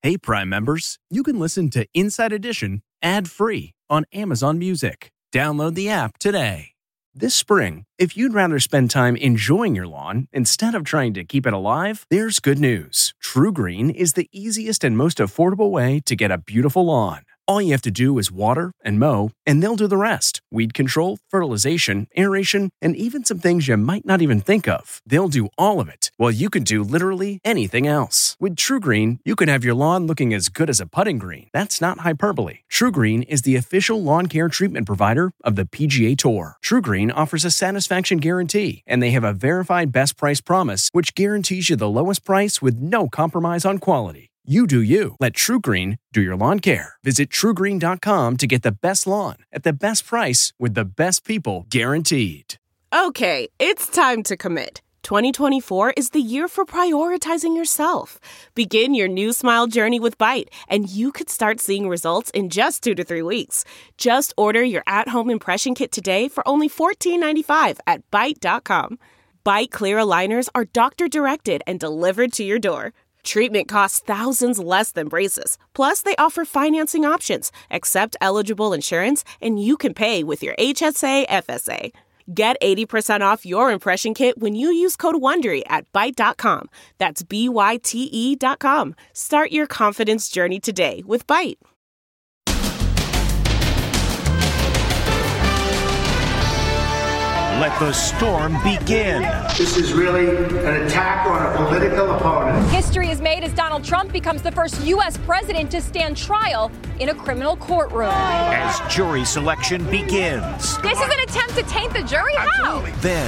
Hey, Prime members, you can listen to Inside Edition ad-free on Amazon Music. Download the app today. This spring, if you'd rather spend time enjoying your lawn instead of trying to keep it alive, there's good news. TruGreen is the easiest and most affordable way to get a beautiful lawn. All you have to do is water and mow, and they'll do the rest. Weed control, fertilization, aeration, and even some things you might not even think of. They'll do all of it, while you can do literally anything else. With TruGreen, you can have your lawn looking as good as a putting green. That's not hyperbole. TruGreen is the official lawn care treatment provider of the PGA Tour. TruGreen offers a satisfaction guarantee, and they have a verified best price promise, which guarantees you the lowest price with no compromise on quality. You do you. Let TruGreen do your lawn care. Visit TruGreen.com to get the best lawn at the best price with the best people guaranteed. Okay, it's time to commit. 2024 is the year for prioritizing yourself. Begin your new smile journey with Byte, and you could start seeing results in just 2 to 3 weeks. Just order your at-home impression kit today for only $14.95 at Byte.com. Byte Clear aligners are doctor-directed and delivered to your door. Treatment costs thousands less than braces. Plus, they offer financing options, accept eligible insurance, and you can pay with your HSA FSA. Get 80% off your impression kit when you use code WONDERY at Byte.com. That's BYTE.com. Start your confidence journey today with Byte. Let the storm begin. This is really an attack on a political opponent. History is made as Donald Trump becomes the first U.S. president to stand trial in a criminal courtroom. As jury selection begins. This is an attempt to taint the jury? How? Then,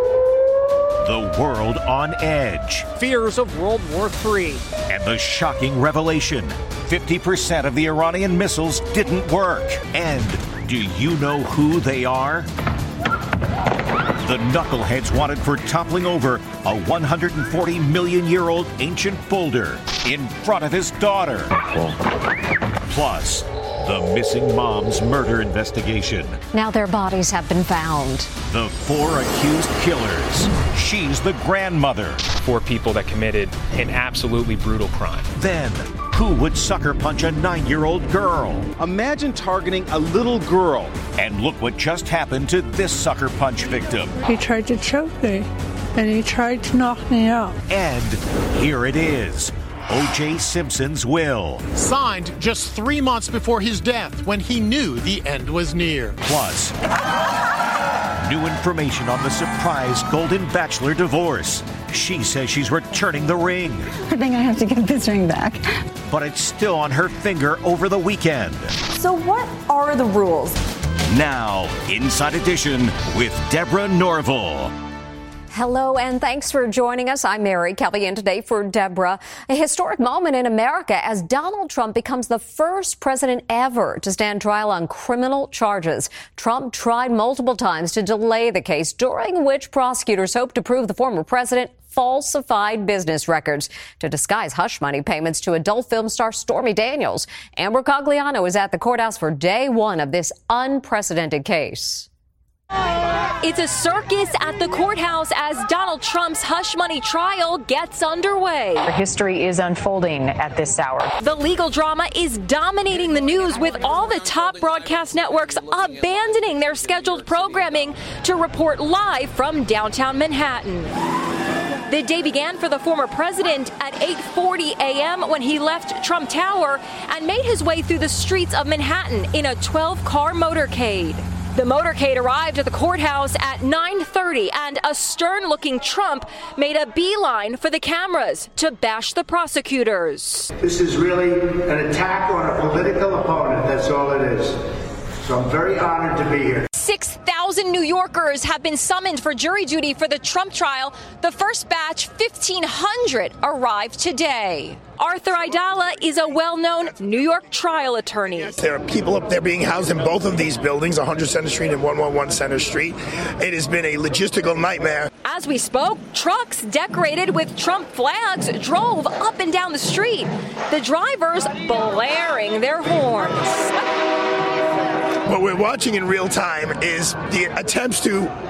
the world on edge. Fears of World War III. And the shocking revelation. 50% of the Iranian missiles didn't work. And do you know who they are? The knuckleheads wanted for toppling over a 140 million-year-old ancient boulder in front of his daughter. Plus, the missing mom's murder investigation. Now their bodies have been found. The 4 accused killers. She's the grandmother. 4 people that committed an absolutely brutal crime. Then, who would sucker punch a 9-year-old girl? Imagine targeting a little girl. And look what just happened to this sucker punch victim. He tried to choke me, and he tried to knock me out. And here it is. O.J. Simpson's will. Signed just 3 months before his death, when he knew the end was near. Plus, new information on the surprise Golden Bachelor divorce. She says she's returning the ring. I think I have to get this ring back. But it's still on her finger over the weekend. So what are the rules? Now, Inside Edition with Deborah Norville. Hello, and thanks for joining us. I'm Mary Kelly, and today for Deborah, a historic moment in America as Donald Trump becomes the first president ever to stand trial on criminal charges. Trump tried multiple times to delay the case, during which prosecutors hope to prove the former president falsified business records to disguise hush money payments to adult film star Stormy Daniels. Amber Cogliano is at the courthouse for day one of this unprecedented case. It's a circus at the courthouse as Donald Trump's hush money trial gets underway. History is unfolding at this hour. The legal drama is dominating the news, with all the top broadcast networks abandoning their scheduled programming to report live from downtown Manhattan. The day began for the former president at 8:40 a.m. when he left Trump Tower and made his way through the streets of Manhattan in a 12-car motorcade. The motorcade arrived at the courthouse at 9:30, and a stern-looking Trump made a beeline for the cameras to bash the prosecutors. This is really an attack on a political opponent. That's all it is. So I'm very honored to be here. 6,000 New Yorkers have been summoned for jury duty for the Trump trial. The first batch, 1,500, arrived today. Arthur Aidala is a well-known New York trial attorney. There are people up there being housed in both of these buildings, 100 Center Street and 111 Center Street. It has been a logistical nightmare. As we spoke, trucks decorated with Trump flags drove up and down the street, the drivers blaring their horns. What we're watching in real time is the attempts to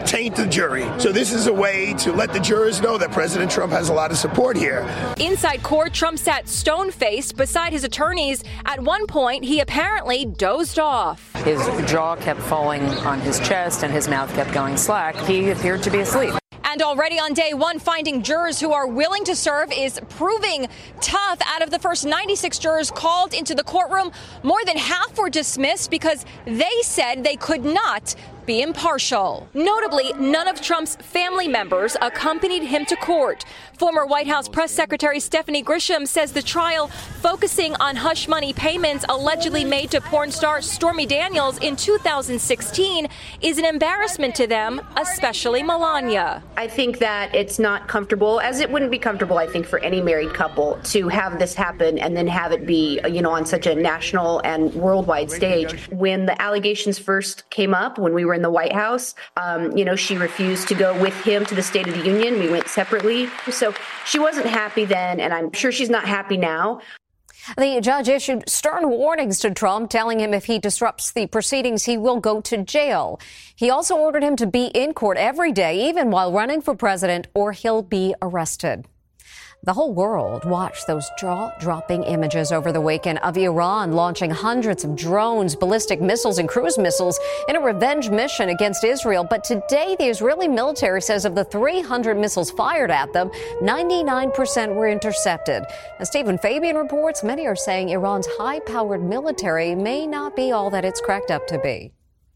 taint the jury. So this is a way to let the jurors know that President Trump has a lot of support here. Inside court, Trump sat stone-faced beside his attorneys. At one point, he apparently dozed off. His jaw kept falling on his chest and his mouth kept going slack. He appeared to be asleep. And already on day one, finding jurors who are willing to serve is proving tough. Out of the first 96 jurors called into the courtroom, more than half were dismissed because they said they could not be impartial. Notably, none of Trump's family members accompanied him to court. Former White House Press Secretary Stephanie Grisham says the trial, focusing on hush money payments allegedly made to porn star Stormy Daniels in 2016, is an embarrassment to them, especially Melania. I think that it's not comfortable, as it wouldn't be comfortable, I think, for any married couple to have this happen and then have it be, on such a national and worldwide stage. When the allegations first came up, when we were in the White House, she refused to go with him to the State of the Union. We went separately. So she wasn't happy then, and I'm sure she's not happy now. The judge issued stern warnings to Trump, telling him if he disrupts the proceedings, he will go to jail. He also ordered him to be in court every day, even while running for president, or he'll be arrested. The whole world watched those jaw-dropping images over the weekend of Iran launching hundreds of drones, ballistic missiles, and cruise missiles in a revenge mission against Israel. But today, the Israeli military says of the 300 missiles fired at them, 99% were intercepted. As Stephen Fabian reports, many are saying Iran's high-powered military may not be all that it's cracked up to be.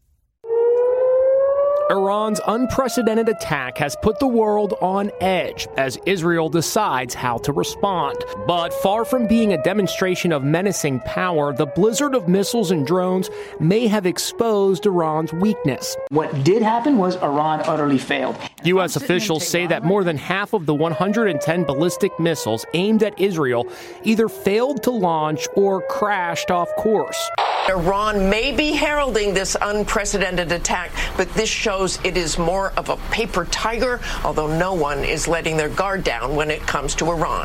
Iran's unprecedented attack has put the world on edge as Israel decides how to respond. But far from being a demonstration of menacing power, the blizzard of missiles and drones may have exposed Iran's weakness. What did happen was Iran utterly failed. U.S. officials say that more than half of the 110 ballistic missiles aimed at Israel either failed to launch or crashed off course. Iran may be heralding this unprecedented attack, but this shows it is more of a paper tiger, although no one is letting their guard down when it comes to Iran.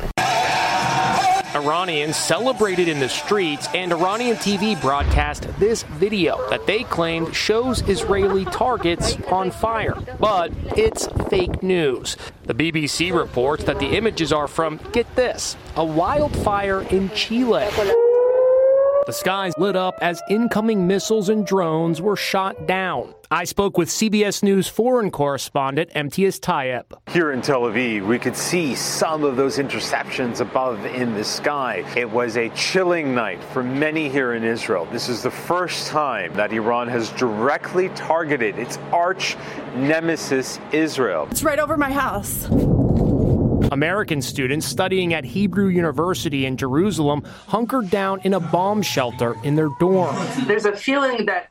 Iranians celebrated in the streets, and Iranian TV broadcast this video that they claimed shows Israeli targets on fire. But it's fake news. The BBC reports that the images are from, get this, a wildfire in Chile. The skies lit up as incoming missiles and drones were shot down. I spoke with CBS News foreign correspondent Imtiaz Tyab. Here in Tel Aviv, we could see some of those interceptions above in the sky. It was a chilling night for many here in Israel. This is the first time that Iran has directly targeted its arch nemesis, Israel. It's right over my house. American students studying at Hebrew University in Jerusalem hunkered down in a bomb shelter in their dorm. There's a feeling that's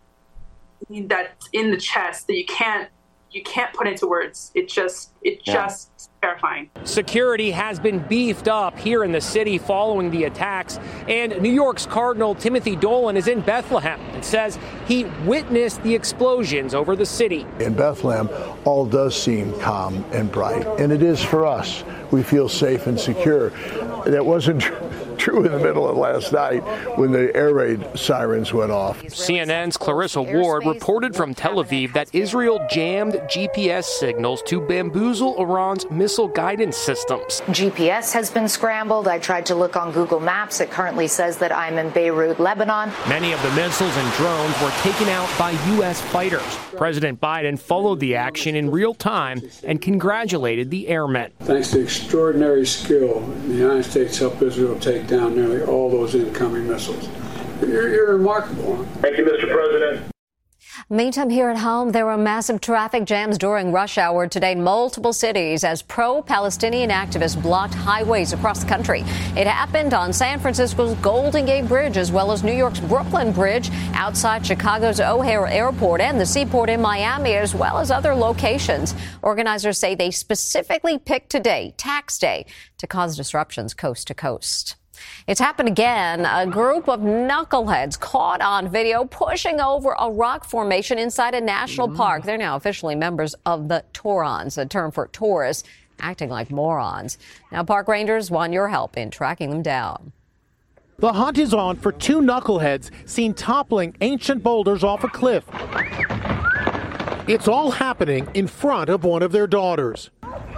in the chest that you can't put into words. It's just terrifying. Security has been beefed up here in the city following the attacks, and New York's Cardinal Timothy Dolan is in Bethlehem and says he witnessed the explosions over the city. In Bethlehem, all does seem calm and bright, and it is for us. We feel safe and secure. That wasn't true in the middle of last night when the air raid sirens went off. CNN's Clarissa Ward reported from Tel Aviv that Israel jammed GPS signals to bamboozle Iran's missile guidance systems. GPS has been scrambled. I tried to look on Google Maps. It currently says that I'm in Beirut, Lebanon. Many of the missiles and drones were taken out by U.S. fighters. President Biden followed the action in real time and congratulated the airmen. Thanks to extraordinary skill, the United States helped Israel take down nearly all those incoming missiles. You're remarkable. Thank you, Mr. President. Meantime, here at home, there were massive traffic jams during rush hour today in multiple cities as pro-Palestinian activists blocked highways across the country. It happened on San Francisco's Golden Gate Bridge as well as New York's Brooklyn Bridge, outside Chicago's O'Hare Airport and the seaport in Miami, as well as other locations. Organizers say they specifically picked today, Tax Day, to cause disruptions coast to coast. It's happened again. A group of knuckleheads caught on video pushing over a rock formation inside a national park. They're now officially members of the Torons, a term for tourists acting like morons. Now, park rangers want your help in tracking them down. The hunt is on for two knuckleheads seen toppling ancient boulders off a cliff. It's all happening in front of one of their daughters.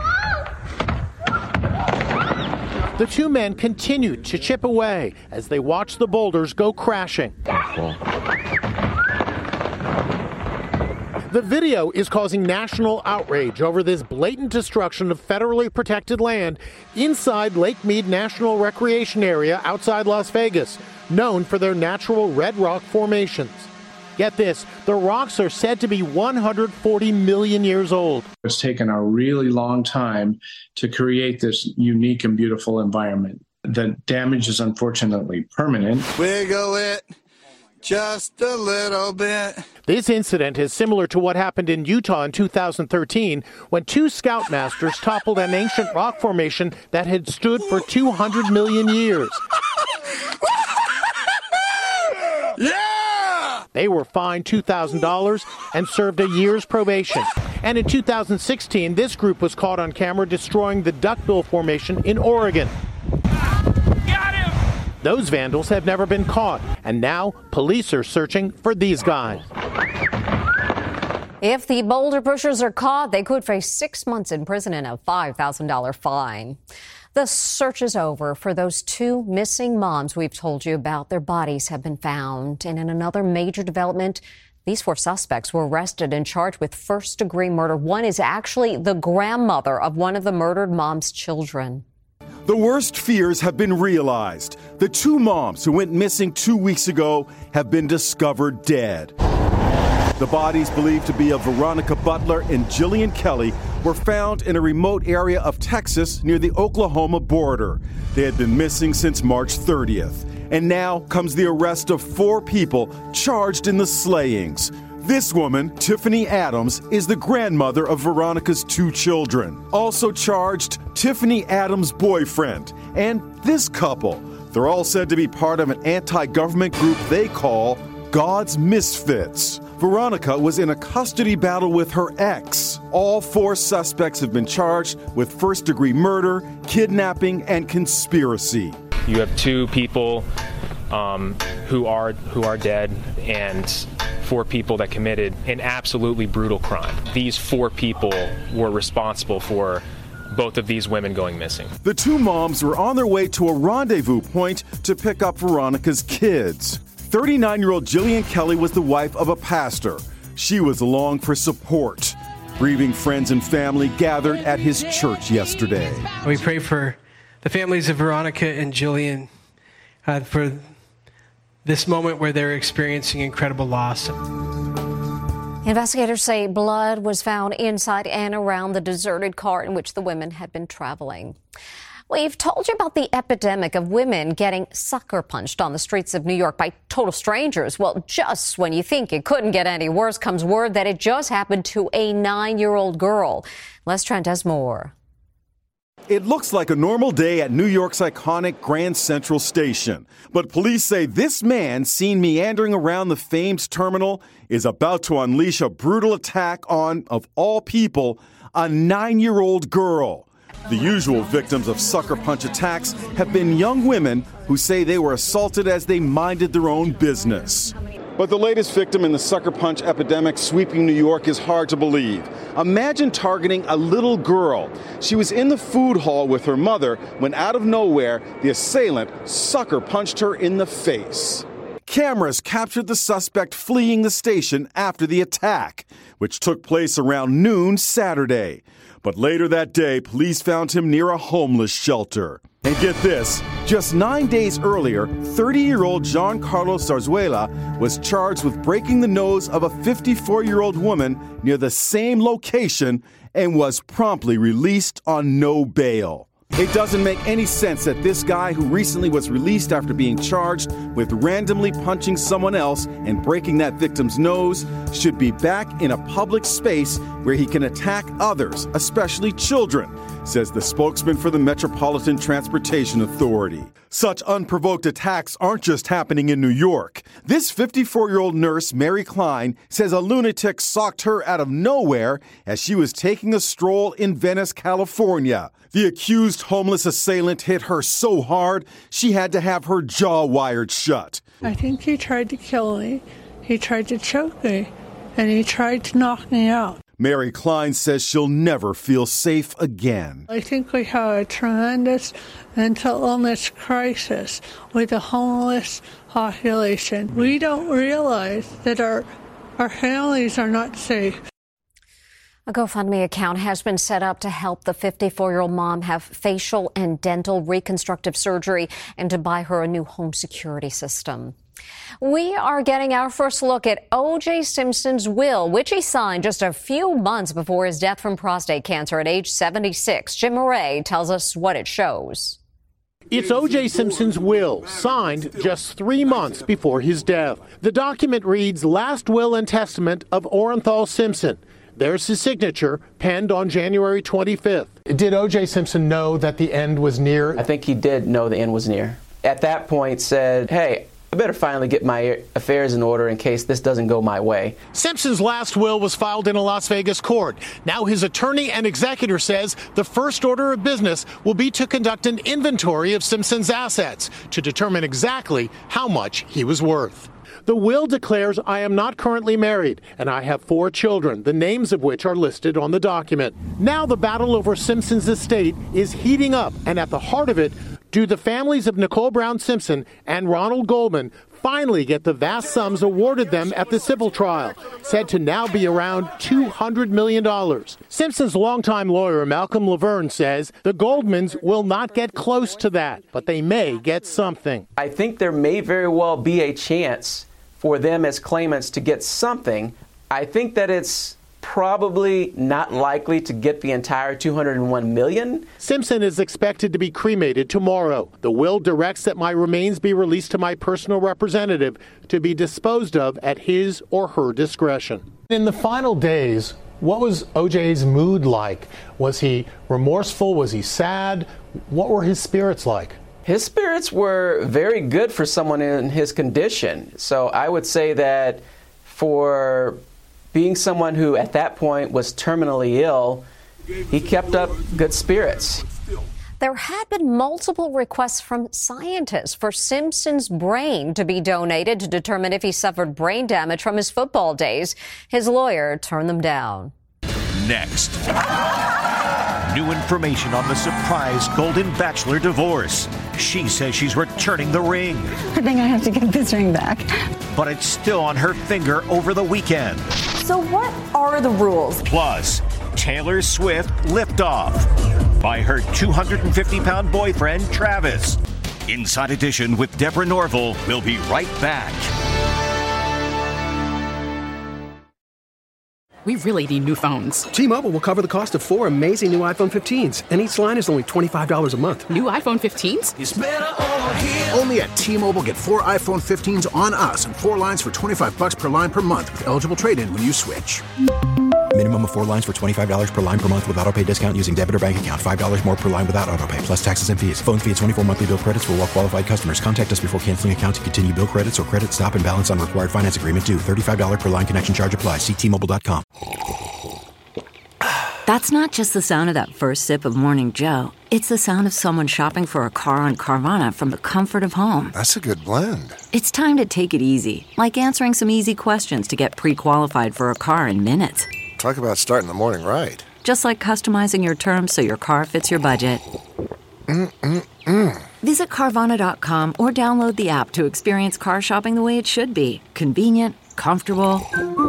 The two men continued to chip away as they watched the boulders go crashing. The video is causing national outrage over this blatant destruction of federally protected land inside Lake Mead National Recreation Area outside Las Vegas, known for their natural red rock formations. Get this, the rocks are said to be 140 million years old. It's taken a really long time to create this unique and beautiful environment. The damage is unfortunately permanent. Wiggle it just a little bit. This incident is similar to what happened in Utah in 2013 when two scoutmasters toppled an ancient rock formation that had stood for 200 million years. Yeah! They were fined $2,000 and served a year's probation. And in 2016, this group was caught on camera destroying the Duckbill Formation in Oregon. Got him! Those vandals have never been caught, and now police are searching for these guys. If the boulder pushers are caught, they could face 6 months in prison and a $5,000 fine. The search is over for those two missing moms we've told you about. Their bodies have been found. And in another major development, these 4 suspects were arrested and charged with first-degree murder. One is actually the grandmother of one of the murdered mom's children. The worst fears have been realized. The 2 moms who went missing 2 weeks ago have been discovered dead. The bodies, believed to be of Veronica Butler and Jillian Kelly, were found in a remote area of Texas near the Oklahoma border. They had been missing since March 30th. And now comes the arrest of 4 people charged in the slayings. This woman, Tiffany Adams, is the grandmother of Veronica's 2 children. Also charged, Tiffany Adams' boyfriend, and this couple. They're all said to be part of an anti-government group they call God's Misfits. Veronica was in a custody battle with her ex. All 4 suspects have been charged with first-degree murder, kidnapping, and conspiracy. You have 2 people who are dead and 4 people that committed an absolutely brutal crime. These 4 people were responsible for both of these women going missing. The 2 moms were on their way to a rendezvous point to pick up Veronica's kids. 39-year-old Jillian Kelly was the wife of a pastor. She was along for support. Grieving friends and family gathered at his church yesterday. We pray for the families of Veronica and Jillian for this moment where they're experiencing incredible loss. Investigators say blood was found inside and around the deserted car in which the women had been traveling. We've told you about the epidemic of women getting sucker punched on the streets of New York by total strangers. Well, just when you think it couldn't get any worse comes word that it just happened to a 9-year-old girl. Les Trent has more. It looks like a normal day at New York's iconic Grand Central Station. But police say this man, seen meandering around the famed terminal, is about to unleash a brutal attack on, of all people, a 9-year-old girl. The usual victims of sucker punch attacks have been young women who say they were assaulted as they minded their own business. But the latest victim in the sucker punch epidemic sweeping New York is hard to believe. Imagine targeting a little girl. She was in the food hall with her mother when out of nowhere, the assailant sucker punched her in the face. Cameras captured the suspect fleeing the station after the attack, which took place around noon Saturday. But later that day, police found him near a homeless shelter. And get this, just 9 days earlier, 30-year-old Giancarlo Zarzuela was charged with breaking the nose of a 54-year-old woman near the same location and was promptly released on no bail. It doesn't make any sense that this guy, who recently was released after being charged with randomly punching someone else and breaking that victim's nose, should be back in a public space where he can attack others, especially children, says the spokesman for the Metropolitan Transportation Authority. Such unprovoked attacks aren't just happening in New York. This 54-year-old nurse, Mary Klein, says a lunatic socked her out of nowhere as she was taking a stroll in Venice, California. The accused homeless assailant hit her so hard, she had to have her jaw wired shut. I think he tried to kill me. He tried to choke me. and he tried to knock me out. Mary Klein says she'll never feel safe again. I think we have a tremendous mental illness crisis with a homeless population. We don't realize that our families are not safe. A GoFundMe account has been set up to help the 54-year-old mom have facial and dental reconstructive surgery and to buy her a new home security system. We are getting our first look at O.J. Simpson's will, which he signed just a few months before his death from prostate cancer at age 76. Jim Murray tells us what it shows. It's O.J. Simpson's will, signed just 3 months before his death. The document reads, Last Will and Testament of Orenthal Simpson. There's his signature, penned on January 25th. Did O.J. Simpson know that the end was near? I think he did know the end was near. At that point said, hey, I better finally get my affairs in order in case this doesn't go my way. Simpson's last will was filed in a Las Vegas court. Now his attorney and executor says the first order of business will be to conduct an inventory of Simpson's assets to determine exactly how much he was worth. The will declares I am not currently married, and I have 4 children, the names of which are listed on the document. Now the battle over Simpson's estate is heating up, and at the heart of it, do the families of Nicole Brown Simpson and Ronald Goldman finally get the vast sums awarded them at the civil trial, said to now be around $200 million. Simpson's longtime lawyer, Malcolm Laverne, says the Goldmans will not get close to that, but they may get something. I think there may very well be a chance for them as claimants to get something. I think that it's probably not likely to get the entire $201 million. Simpson is expected to be cremated tomorrow. The will directs that my remains be released to my personal representative to be disposed of at his or her discretion. In the final days, what was O.J.'s mood like? Was he remorseful? Was he sad? What were his spirits like? His spirits were very good for someone in his condition. So I would say that for being someone who at that point was terminally ill, he kept up good spirits. There had been multiple requests from scientists for Simpson's brain to be donated to determine if he suffered brain damage from his football days. His lawyer turned them down. Next, new information on the surprise Golden Bachelor divorce. She says she's returning the ring. I think I have to get this ring back. But it's still on her finger over the weekend. So what are the rules? Plus, Taylor Swift liftoff by her 250-pound boyfriend, Travis. Inside Edition with Deborah Norville. We'll be right back. We really need new phones. T-Mobile will cover the cost of 4 amazing new iPhone 15s, and each line is only $25 a month. New iPhone 15s? It's better over here. Only at T-Mobile, get 4 iPhone 15s on us and 4 lines for $25 per line per month with eligible trade-in when you switch. Minimum of 4 lines for $25 per line per month with autopay discount using debit or bank account. $5 more per line without autopay, plus taxes and fees. Phone fee at 24 monthly bill credits for well-qualified customers. Contact us before canceling account to continue bill credits or credit stop and balance on required finance agreement due. $35 per line connection charge applies. See T-Mobile.com. That's not just the sound of that first sip of Morning Joe. It's the sound of someone shopping for a car on Carvana from the comfort of home. That's a good blend. It's time to take it easy, like answering some easy questions to get pre-qualified for a car in minutes. Talk about starting the morning right. Just like customizing your terms so your car fits your budget. Visit Carvana.com or download the app to experience car shopping the way it should be. Convenient, comfortable.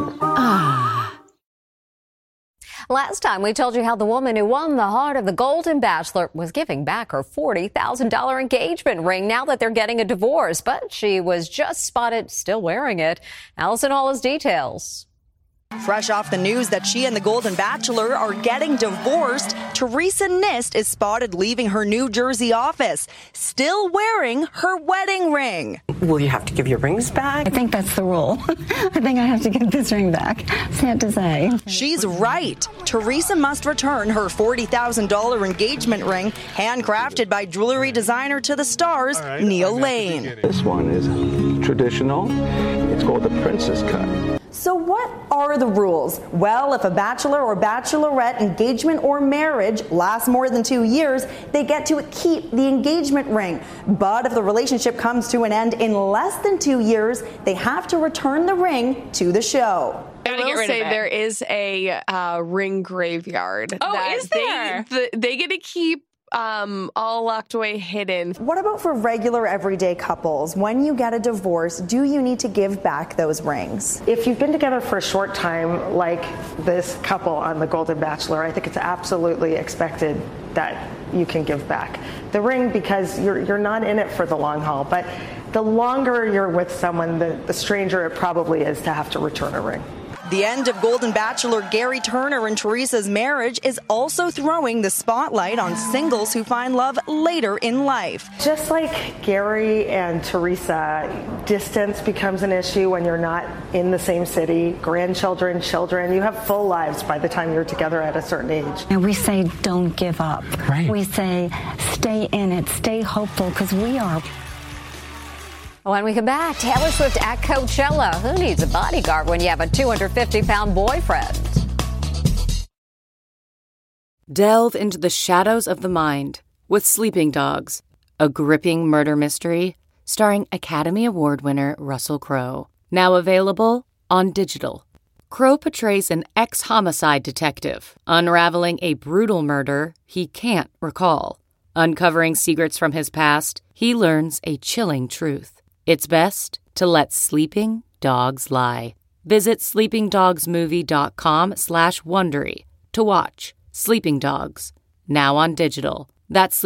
Last time, we told you how the woman who won the heart of the Golden Bachelor was giving back her $40,000 engagement ring now that they're getting a divorce. But she was just spotted still wearing it. Allison Hall has details. Fresh off the news that she and the Golden Bachelor are getting divorced, Teresa Nist is spotted leaving her New Jersey office, still wearing her wedding ring. Will you have to give your rings back? I think that's the rule. I think I have to get this ring back. Sad to say. She's right. Teresa must return her $40,000 engagement ring, handcrafted by jewelry designer to the stars, Neil Lane. This one is traditional. It's called the Princess Cut. So what are the rules? Well, if a bachelor or bachelorette engagement or marriage lasts more than 2 years, they get to keep the engagement ring. But if the relationship comes to an end in less than 2 years, they have to return the ring to the show. I will say there is a ring graveyard. Oh, that is there? They get to keep all locked away, hidden. What about for regular everyday couples? When you get a divorce, do you need to give back those rings? If you've been together for a short time, like this couple on The Golden Bachelor, I think it's absolutely expected that you can give back the ring because you're not in it for the long haul. But the longer you're with someone, the stranger it probably is to have to return a ring. The end of Golden Bachelor Gary Turner and Teresa's marriage is also throwing the spotlight on singles who find love later in life. Just like Gary and Teresa, distance becomes an issue when you're not in the same city. Grandchildren, children, you have full lives by the time you're together at a certain age. And we say don't give up. Right. We say stay in it, stay hopeful, because we are. When we come back, Taylor Swift at Coachella. Who needs a bodyguard when you have a 250-pound boyfriend? Delve into the shadows of the mind with Sleeping Dogs, a gripping murder mystery starring Academy Award winner Russell Crowe. Now available on digital. Crowe portrays an ex-homicide detective unraveling a brutal murder he can't recall. Uncovering secrets from his past, he learns a chilling truth. It's best to let sleeping dogs lie. Visit sleepingdogsmovie.com/Wondery to watch Sleeping Dogs, now on digital. That's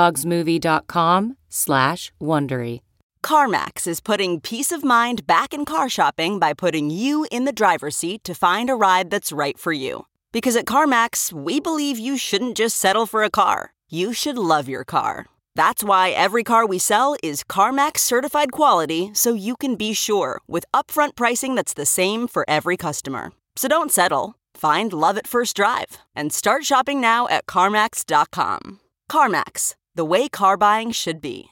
sleepingdogsmovie.com/Wondery. CarMax is putting peace of mind back in car shopping by putting you in the driver's seat to find a ride that's right for you. Because at CarMax, we believe you shouldn't just settle for a car. You should love your car. That's why every car we sell is CarMax certified quality, so you can be sure with upfront pricing that's the same for every customer. So don't settle. Find love at first drive and start shopping now at CarMax.com. CarMax, the way car buying should be.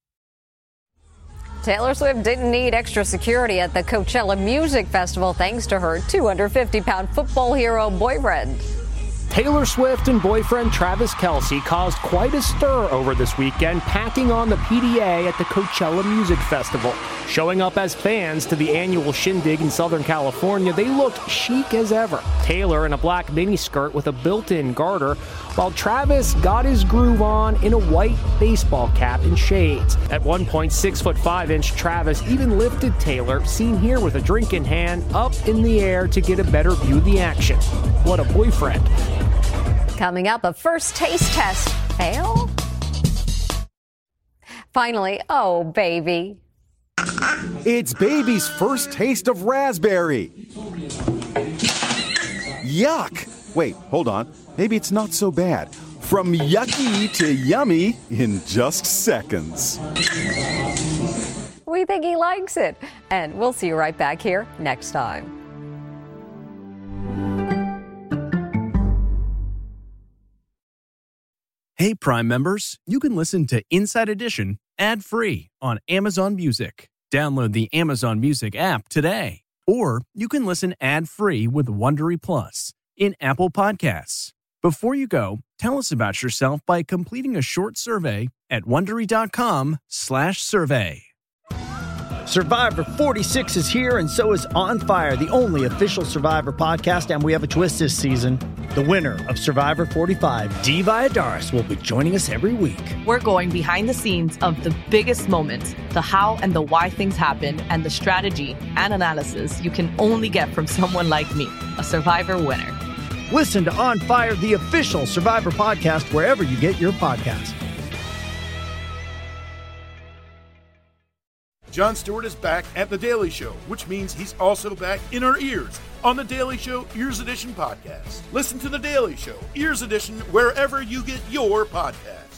Taylor Swift didn't need extra security at the Coachella Music Festival thanks to her 250-pound football hero boyfriend. Taylor Swift and boyfriend Travis Kelce caused quite a stir over this weekend, packing on the PDA at the Coachella Music Festival. Showing up as fans to the annual shindig in Southern California, they looked chic as ever. Taylor in a black miniskirt with a built-in garter, while Travis got his groove on in a white baseball cap and shades. At one point, 6'5" Travis even lifted Taylor, seen here with a drink in hand, up in the air to get a better view of the action. What a boyfriend. Coming up, a first taste test fail? Finally, oh, baby. It's baby's first taste of raspberry. Yuck! Wait, hold on. Maybe it's not so bad. From yucky to yummy in just seconds. We think he likes it. And we'll see you right back here next time. Hey, Prime members, you can listen to Inside Edition ad-free on Amazon Music. Download the Amazon Music app today. Or you can listen ad-free with Wondery Plus in Apple Podcasts. Before you go, tell us about yourself by completing a short survey at Wondery.com/survey. Survivor 46 is here, and so is On Fire, the only official Survivor podcast, and we have a twist this season. The winner of Survivor 45, Dee Valladares, will be joining us every week. We're going behind the scenes of the biggest moments, the how and the why things happen, and the strategy and analysis you can only get from someone like me, a Survivor winner. Listen to On Fire, the official Survivor podcast, wherever you get your podcasts. Jon Stewart is back at The Daily Show, which means he's also back in our ears on The Daily Show Ears Edition podcast. Listen to The Daily Show Ears Edition wherever you get your podcasts.